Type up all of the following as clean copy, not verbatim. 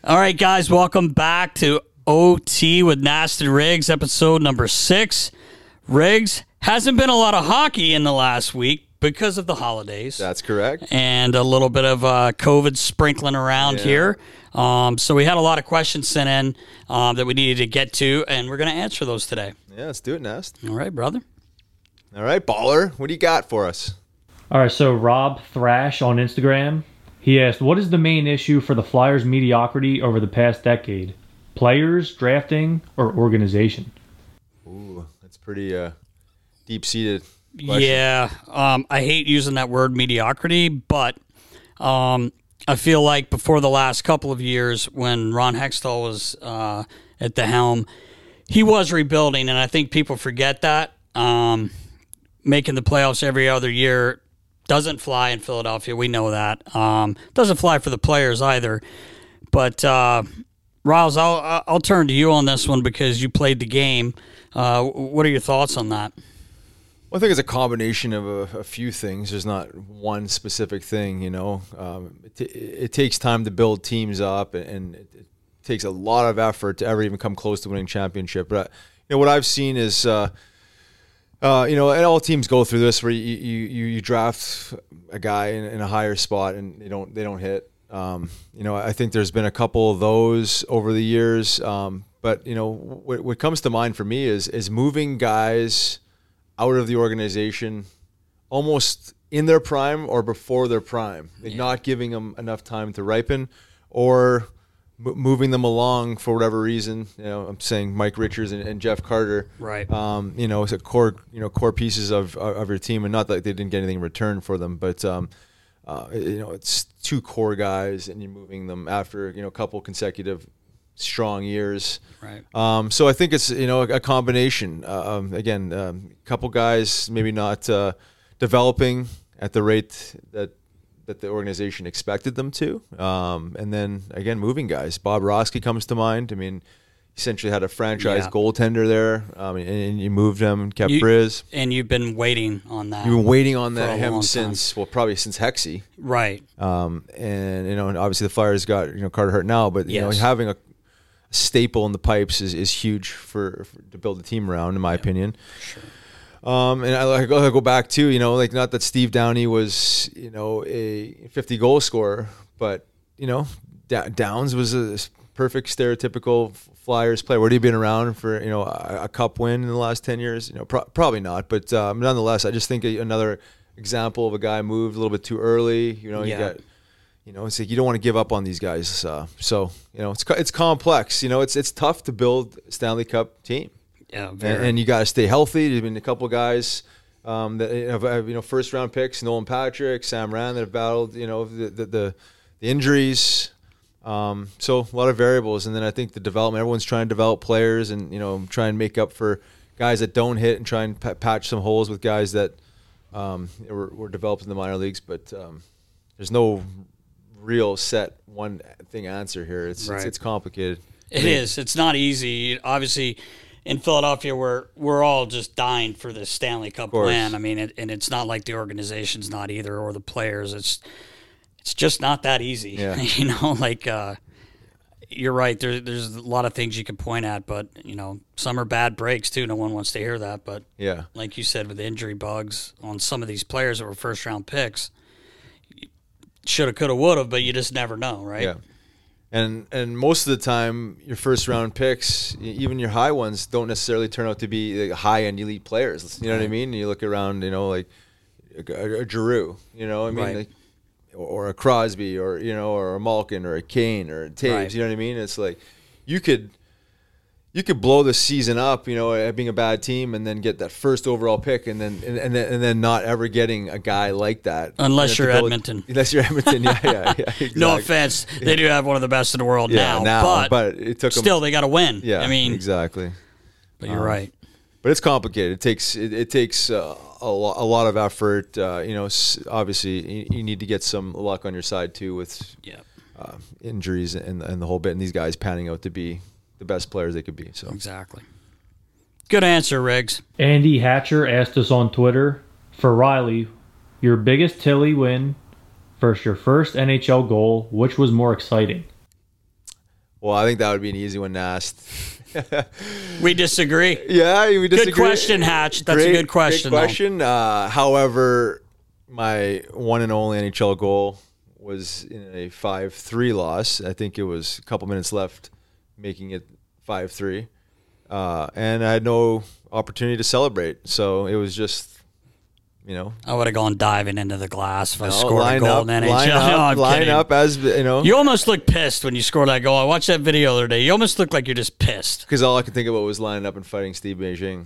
All right, guys, welcome back to OT with Nasty Riggs, episode number 6. Riggs, hasn't been a lot of hockey in the last week because of the holidays. That's correct. And a little bit of COVID sprinkling around here. So we had a lot of questions sent in that we needed to get to, and we're going to answer those today. Yeah, let's do it, Nast. All right, brother. All right, baller. What do you got for us? All right, so Rob Thrash on Instagram, he asked, what is the main issue for the Flyers' mediocrity over the past decade? Players, drafting, or organization? Ooh, that's pretty deep-seated question. Yeah, I hate using that word mediocrity, but I feel like before the last couple of years when Ron Hextall was at the helm, he was rebuilding, and I think people forget that. Making the playoffs every other year doesn't fly in Philadelphia. We know that. Doesn't fly for the players either. But, Riles, I'll turn to you on this one because you played the game. What are your thoughts on that? Well, I think it's a combination of a few things. There's not one specific thing, you know. It takes time to build teams up, and it takes a lot of effort to ever even come close to winning championship. But, you know, what I've seen is you know, and all teams go through this where you draft a guy in a higher spot and they don't hit. You know, I think there's been a couple of those over the years. But you know, what comes to mind for me is moving guys out of the organization almost in their prime or before their prime, like not giving them enough time to ripen, or moving them along for whatever reason. You know, I'm saying Mike Richards and Jeff Carter. Right. You know, it's a core pieces of your team, and not that they didn't get anything in return for them, but you know, it's two core guys, and you're moving them after, you know, a couple consecutive strong years. Right. So I think it's, you know, a combination. Again, a couple guys maybe not developing at the rate that the organization expected them to. And then, again, moving guys. Bob Roski comes to mind. I mean, essentially had a franchise goaltender there, and you moved him and kept Briz. And you've been waiting on that. You've been waiting on that him since, well, probably since Hexy. Right. And, you know, and obviously the Flyers got, you know, Carter Hart now, but, you know, having a staple in the pipes is huge for to build a team around, in my opinion. Sure. And I go back to, you know, like, not that Steve Downey was, you know, a 50-goal scorer, but, you know, Downs was a perfect stereotypical Flyers player. Would he have been around for, you know, a cup win in the last 10 years? You know, probably not. But nonetheless, I just think another example of a guy moved a little bit too early. You know, you got, you know, it's like you don't want to give up on these guys. So, you know, it's complex. You know, it's tough to build a Stanley Cup team. Yeah, and you got to stay healthy. There's been a couple of guys that have, you know, first round picks, Nolan Patrick, Sam Rand, that have battled, you know, the injuries. So a lot of variables, and then I think the development. Everyone's trying to develop players, and, you know, try and make up for guys that don't hit, and try and patch some holes with guys that were developed in the minor leagues. But there's no real set one thing answer here. It's complicated. It is. It's not easy. Obviously, in Philadelphia, we're all just dying for this Stanley Cup win. I mean, and it's not like the organization's not either, or the players. It's just not that easy. Yeah. You know, like, you're right. There's a lot of things you can point at, but, you know, some are bad breaks too. No one wants to hear that. But yeah, like you said, with injury bugs on some of these players that were first round picks, shoulda, coulda, woulda, but you just never know, right? Yeah. And most of the time, your first round picks, even your high ones, don't necessarily turn out to be like high end elite players. You know what I mean? And you look around, you know, like a Giroux, you know what I mean? Like, or a Crosby, or, you know, or a Malkin, or a Kane, or a Taves. You know what I mean? It's like you could blow the season up, you know, at being a bad team, and then get that first overall pick, and then not ever getting a guy like that. Unless you're Edmonton. Unless you're Edmonton, yeah. Exactly. No offense, they do have one of the best in the world now, but it took them, still they got to win. Yeah, I mean, exactly. But you're right. But it's complicated. It takes a lot of effort. You know, obviously you need to get some luck on your side too, with injuries and the whole bit, and these guys panning out to be the best players they could be. So exactly. Good answer, Riggs. Andy Hatcher asked us on Twitter, for Riley, your biggest Tilly win versus your first NHL goal, which was more exciting? Well, I think that would be an easy one to ask. We disagree. Yeah, we disagree. Good question, Hatch. That's a good question. Great question. However, my one and only NHL goal was in a 5-3 loss. I think it was a couple minutes left, making it 5-3. And I had no opportunity to celebrate. So it was just, I would have gone diving into the glass if I scored a goal in NHL. Line up as, You almost look pissed when you scored that goal. I watched that video the other day. You almost look like you're just pissed. Because all I could think about was lining up and fighting Steve Beijing.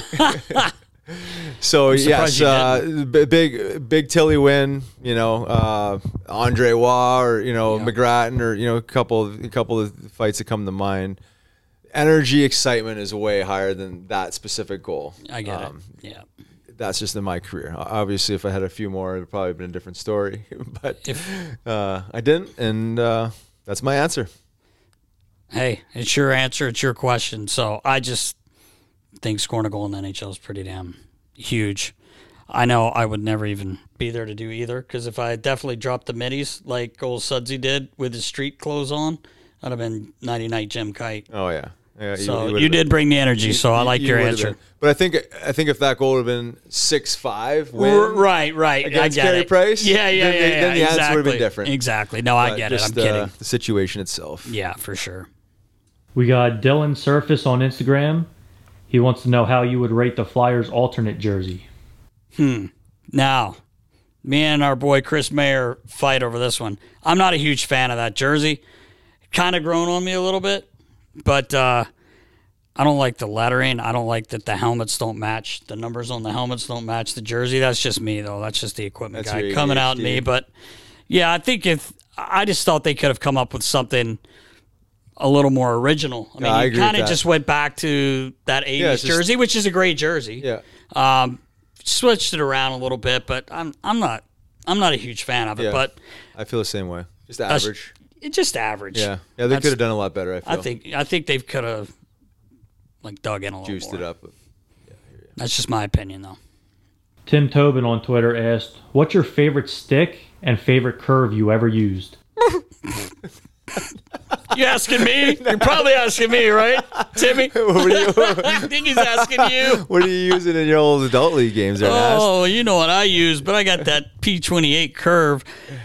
So, yes, big Tilly win, Andre Waugh or, McGrattan or, a couple of fights that come to mind. Energy, excitement is way higher than that specific goal. I get it. Yeah. That's just in my career. Obviously, if I had a few more, it would probably have been a different story. But I didn't, and that's my answer. Hey, it's your answer. It's your question. So I just think scoring a goal in the NHL is pretty damn huge. I know I would never even be there to do either, because if I had definitely dropped the middies like old Sudsy did with his street clothes on, I'd have been 90-night Jim Kite. Oh, yeah. Yeah, so you did bring the energy, so I like your answer. But I think if that goal would have been 6-5 win, right, against I get Carey it. Price, then the answer would have been different. Exactly. No, I get it. I'm kidding. The situation itself. Yeah, for sure. We got Dylan Surface on Instagram. He wants to know how you would rate the Flyers' alternate jersey. Now, me and our boy Chris Mayer fight over this one. I'm not a huge fan of that jersey. Kind of grown on me a little bit. But I don't like the lettering. I don't like that the helmets don't match. The numbers on the helmets don't match the jersey. That's just me, though. That's just the equipment guy coming out in me. But, yeah, I just thought they could have come up with something a little more original. I mean, you kind of just went back to that 80s jersey, which is a great jersey. Yeah. Switched it around a little bit, but I'm not a huge fan of it. Yeah. But I feel the same way. Just average. It's just average. Yeah, they could have done a lot better. I think they could have dug in a little juiced more. It up. That's just my opinion, though. Tim Tobin on Twitter asked, "What's your favorite stick and favorite curve you ever used?" You asking me? You're probably asking me, right, Timmy? I think he's asking you. What are you using in your old adult league games? Oh, you know what I use, but I got that P28 curve.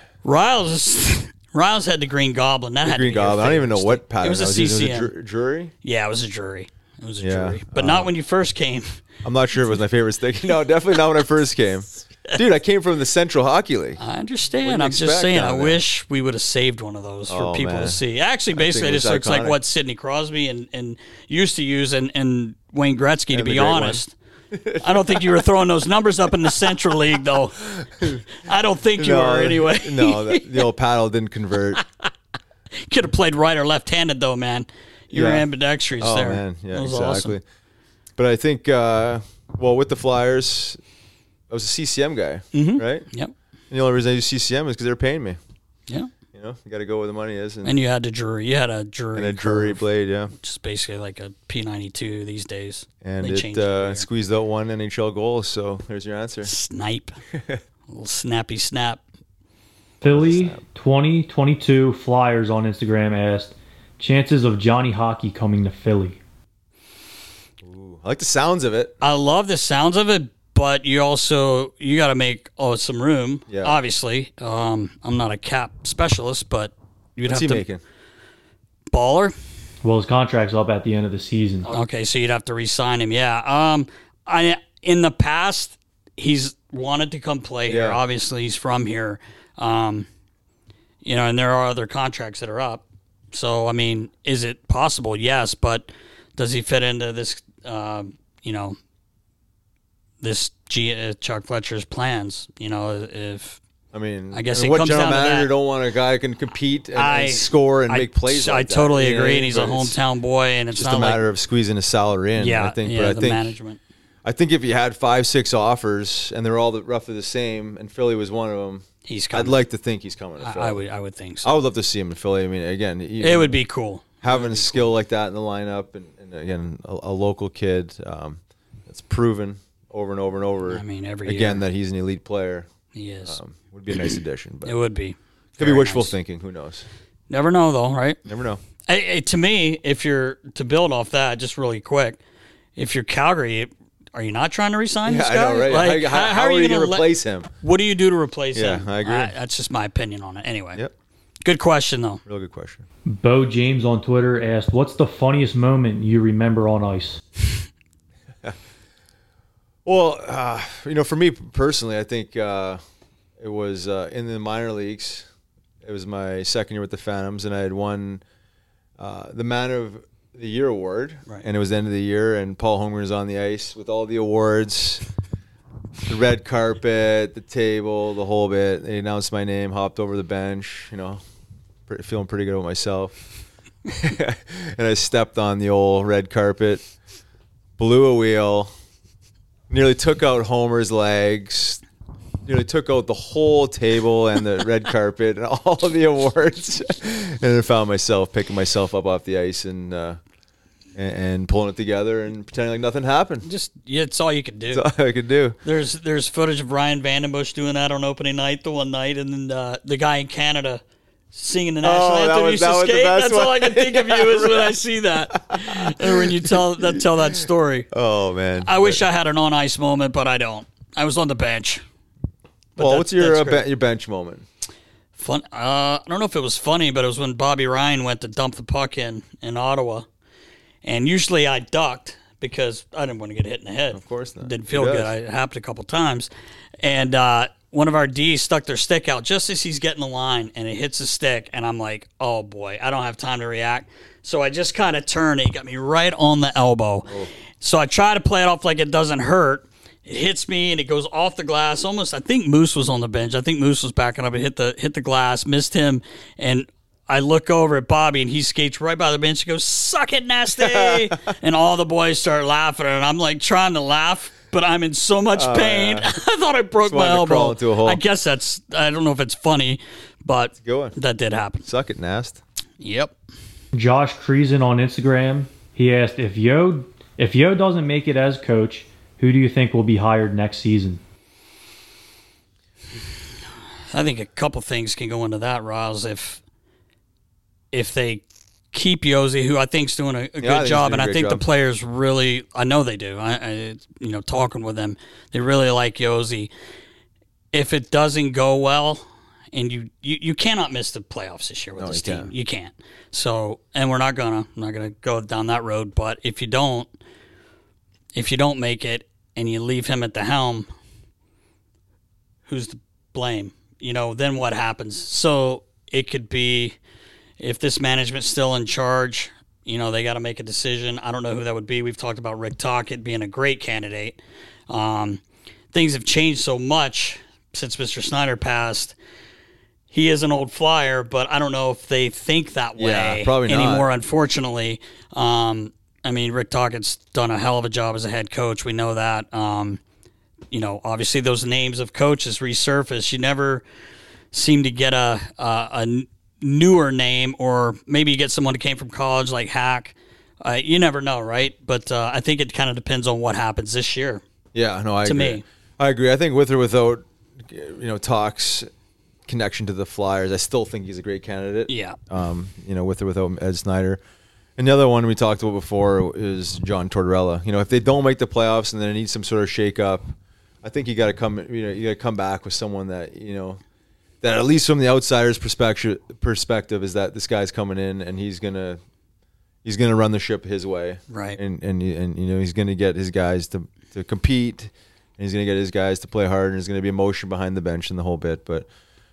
Riles had the Green Goblin. That had Green Goblin. I don't even know what pattern. It was a CCM. Was it Drury? Yeah, it was a Drury. But not when you first came. I'm not sure if it was my favorite stick. No, definitely not when I first came. Dude, I came from the Central Hockey League. I understand. I'm just saying, I wish we would have saved one of those for people to see. Actually, basically, it just looks like what Sidney Crosby and used to use and Wayne Gretzky, to be honest. I don't think you were throwing those numbers up in the Central League, though. I don't think you were, anyway. No, the old paddle didn't convert. Could have played right or left-handed, though, man. You were ambidextrous there. Oh, man. Yeah, exactly. Awesome. But I think, with the Flyers, I was a CCM guy, right? Yep. And the only reason I use CCM is because they're paying me. Yeah. You got to go where the money is. And you had a Drury. You had a Drury. And a Drury blade, yeah. Which is basically like a P92 these days. And it squeezed out one NHL goal, so there's your answer. Snipe. A little snappy snap. Philly 2022 Flyers on Instagram asked, chances of Johnny Hockey coming to Philly. Ooh, I like the sounds of it. I love the sounds of it, but you got to make some room. Yeah. Obviously, I'm not a cap specialist, but you'd What's have to. What's he making? Baller. Well, his contract's up at the end of the season. Okay, so you'd have to re-sign him. Yeah. In the past, he's wanted to come play here. Obviously, he's from here. And there are other contracts that are up. So, I mean, is it possible? Yes, but does he fit into this? This Chuck Fletcher's plans? I guess what general manager don't want a guy who can compete and score and make plays? I totally agree, and he's a hometown boy, and it's just not a matter of squeezing his salary in. Yeah, I think. Yeah, the management. I think if you had 5-6 offers and they're all roughly the same, and Philly was one of them, he's coming. I'd like to think he's coming to Philly. I would think so. I would love to see him in Philly. I mean, again, it would be cool having a skill like that in the lineup, and again, a local kid that's proven over and over and over. I mean, every year that he's an elite player. He is. Would be a nice addition. But it would be. Could be wishful thinking. Who knows? Never know, though, right? Never know. To me, if you're to build off that, just really quick, if you're Calgary, are you not trying to resign this guy? I know, right? Like, how are you going to replace him? What do you do to replace him? Yeah, I agree. That's just my opinion on it. Anyway. Yep. Good question, though. Real good question. Bo James on Twitter asked, "What's the funniest moment you remember on ice?" Well, for me personally, I think it was in the minor leagues. It was my second year with the Phantoms, and I had won the Man of the Year award, right. And it was the end of the year, and Paul Holmgren was on the ice with all the awards, the red carpet, the table, the whole bit. They announced my name, hopped over the bench, feeling pretty good about myself. And I stepped on the old red carpet, blew a wheel, nearly took out Homer's legs, nearly took out the whole table and the red carpet and all of the awards. And then found myself picking myself up off the ice and pulling it together and pretending like nothing happened. It's all you could do. That's all I could do. There's footage of Ryan Vandenbush doing that on opening night the one night, and then the guy in Canada singing the national anthem used to skate. That's all I can think of you is when I see that. And when you tell that story. Oh, man. I wish I had an on-ice moment, but I don't. I was on the bench. Well, what's your bench moment? Fun. I don't know if it was funny, but it was when Bobby Ryan went to dump the puck in Ottawa. And usually I ducked because I didn't want to get hit in the head. Of course not. Didn't feel good. It happened a couple times. And one of our Ds stuck their stick out just as he's getting the line, and it hits the stick. And I'm like, oh, boy, I don't have time to react. So I just kind of turned. He got me right on the elbow. Oh. So I try to play it off like it doesn't hurt. It hits me, and it goes off the glass. Almost, I think Moose was on the bench. I think Moose was backing up. It hit the glass, missed him, and I look over at Bobby, and he skates right by the bench. He goes, "Suck it, Nasty!" And all the boys start laughing, and I'm like trying to laugh, but I'm in so much pain. I thought I broke my elbow. Crawl into a hole. I guess I don't know if it's funny, but that did happen. Suck it, Nast. Yep. Josh Creason on Instagram, he asked, if Yo doesn't make it as coach, who do you think will be hired next season? I think a couple things can go into that, Roz. If they keep Josi, who I think is doing a good job, and I think the players really, I know they do. I talking with them, they really like Josi. If it doesn't go well, and you cannot miss the playoffs this year with this team, you can't. So, and I'm not gonna go down that road. But if you don't make it, and you leave him at the helm, who's to blame? Then what happens? So it could be, if this management's still in charge, they got to make a decision. I don't know who that would be. We've talked about Rick Tocchet being a great candidate. Things have changed so much since Mr. Snyder passed. He is an old Flyer, but I don't know if they think that way anymore, unfortunately. Rick Tocchet's done a hell of a job as a head coach. We know that. Obviously those names of coaches resurface. You never seem to get a newer name, or maybe you get someone who came from college like Hack. You never know, right? But I think it kind of depends on what happens this year. Yeah, no, I agree. Me. I agree. I think with or without, Talk's connection to the Flyers, I still think he's a great candidate. Yeah. With or without Ed Snyder. And the other one we talked about before is John Tortorella. If they don't make the playoffs and they need some sort of shake-up, I think you got to come back with someone that that at least from the outsider's perspective is that this guy's coming in and he's gonna run the ship his way, right? And he's gonna get his guys to compete, and he's gonna get his guys to play hard, and there's gonna be emotion behind the bench and the whole bit. But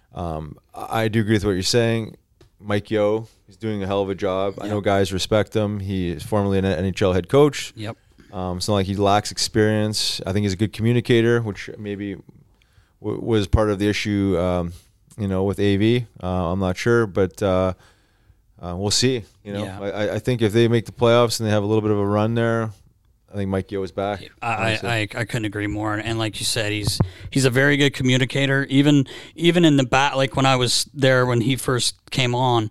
I do agree with what you're saying. Mike Yeo is doing a hell of a job. Yep. I know guys respect him. He is formerly an NHL head coach. Yep. It's not like he lacks experience. I think he's a good communicator, which maybe was part of the issue, with AV. I'm not sure, but we'll see. I think if they make the playoffs and they have a little bit of a run there, I think Mike Yeo is back. I couldn't agree more. And like you said, he's a very good communicator. Even in the back, like when I was there when he first came on,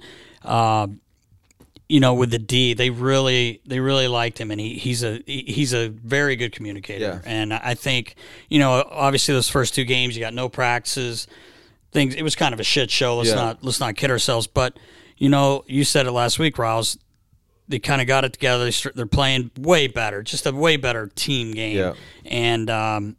with the D, they really liked him, and he's a very good communicator. Yeah. And I think, obviously those first two games, you got no practices. It was kind of a shit show. Let's not kid ourselves. But you said it last week, Rouse. They kind of got it together. They're playing way better, just a way better team game. Yeah. And,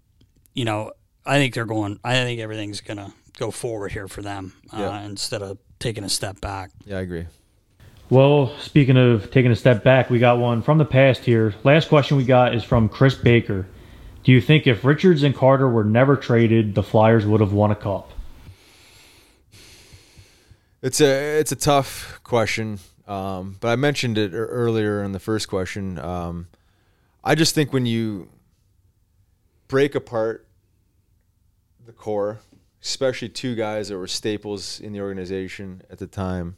I think everything's going to go forward here for them instead of taking a step back. Yeah, I agree. Well, speaking of taking a step back, we got one from the past here. Last question we got is from Chris Baker. Do you think if Richards and Carter were never traded, the Flyers would have won a cup? It's a tough question, but I mentioned it earlier in the first question. I just think when you break apart the core, especially two guys that were staples in the organization at the time,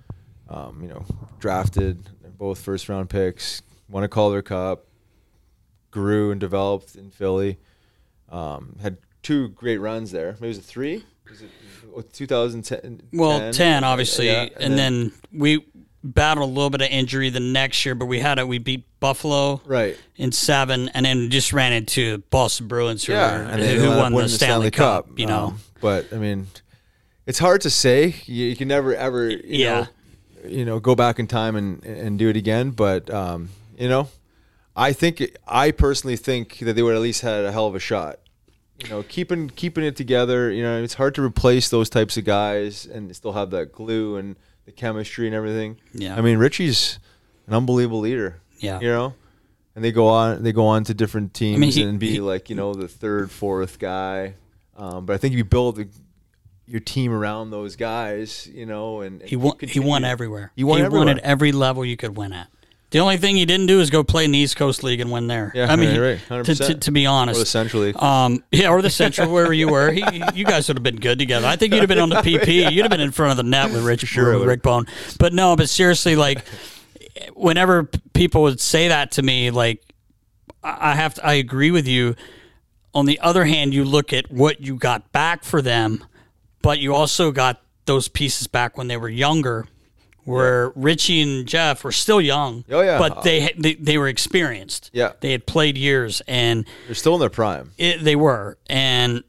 drafted, they're both first-round picks, won a Calder Cup, grew and developed in Philly, had two great runs there. Maybe it was a three? Was it 2010? Well, 10, obviously. Yeah, and then we battled a little bit of injury the next year, but we beat Buffalo in 7, and then just ran into Boston Bruins who won the Stanley Cup. But, I mean, it's hard to say. You can never, ever, go back in time and do it again. But, I personally think that they would at least had a hell of a shot. Keeping it together, it's hard to replace those types of guys and still have that glue and the chemistry and everything. Yeah. I mean, Richie's an unbelievable leader. Yeah. And they go on to different teams and be the third, fourth guy. But I think if you build your team around those guys, and he won everywhere. He won at every level you could win at. The only thing he didn't do is go play in the East Coast League and win there. Yeah, right, 100%. To be honest. Or the Central League. Or the Central, wherever you were. You guys would have been good together. I think you'd have been on the PP. You'd have been in front of the net with Rick Bone. But no, seriously, whenever people would say that to me, I agree with you. On the other hand, you look at what you got back for them, but you also got those pieces back when they were younger. Where Richie and Jeff were still young, but they were experienced. Yeah, they had played years, and they're still in their prime. They were, and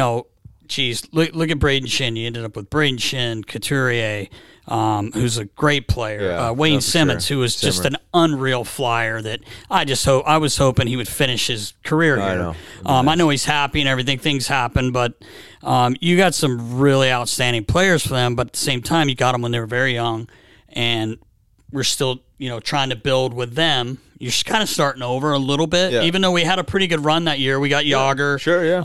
look at Braden Shin. You ended up with Braden Shin, Couturier, who's a great player. Wayne Simmons, who was just an unreal flyer. That I was hoping he would finish his career here. I know he's happy and everything. Things happen, but you got some really outstanding players for them. But at the same time, you got them when they were very young. And we're still, trying to build with them. You're kind of starting over a little bit, even though we had a pretty good run that year. We got Yager,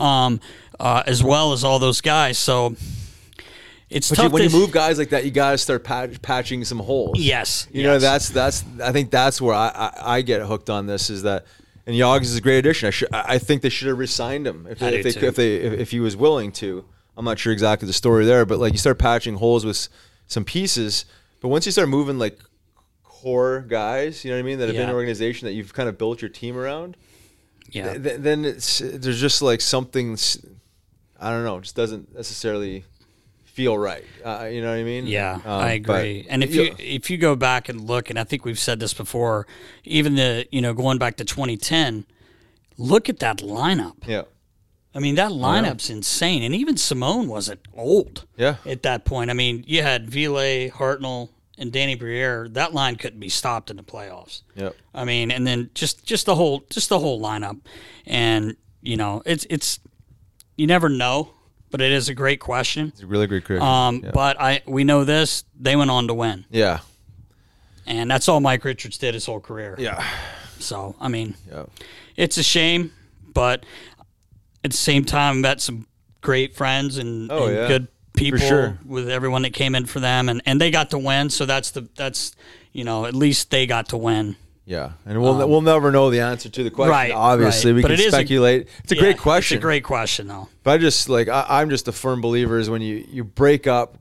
as well as all those guys. So it's tough. When you move guys like that, you got to start patching some holes. Yes, that's. I think that's where I get hooked on this is that. And Yogs is a great addition. I think they should have re-signed him if he was willing to. I'm not sure exactly the story there, but you start patching holes with some pieces. But once you start moving core guys, you know what I mean, that have been in an organization that you've kind of built your team around, then there's just something, I don't know, just doesn't necessarily feel right. You know what I mean? Yeah, I agree. And if you go back and look, and I think we've said this before, even going back to 2010, look at that lineup. Yeah. I mean, that lineup's insane. And even Simone wasn't old at that point. I mean, you had Ville, Hartnell, and Danny Briere. That line couldn't be stopped in the playoffs. Yep. I mean, and then just the whole lineup. And, it's you never know, but it is a great question. It's a really great question. But we know this, they went on to win. Yeah. And that's all Mike Richards did his whole career. Yeah. So, I mean, it's a shame, but at the same time, met some great friends and good people with everyone that came in for them, and they got to win. So that's at least they got to win. Yeah, and we'll never know the answer to the question. Obviously, we can speculate. It's a great question. It's a great question, though. But I'm just a firm believer is when you break up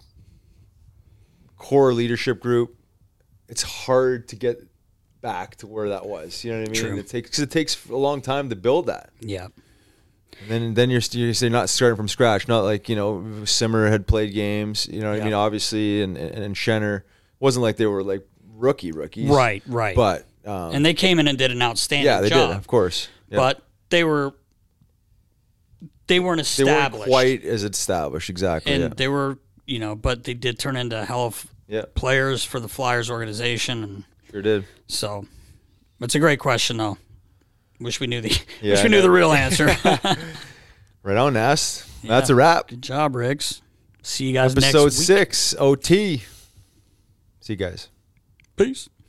core leadership group, it's hard to get back to where that was. You know what I mean? True. It takes a long time to build that. Yeah. And then you're not starting from scratch. Not like Simmer had played games. You know what I mean? Obviously, and Schenner wasn't like they were rookies. Right. But and they came in and did an outstanding job. Yeah, they did, of course. Yeah. But they weren't established. They weren't quite as established, exactly. And they were, but they did turn into hell of Yeah, players for the Flyers organization, and sure did. so it's a great question, though. Wish we knew the Yeah, wish we I knew know. the real answer. Right on, Nast. That's a wrap. Good job, Riggs. See you guys Episode next week. 6, OT. See you guys. Peace.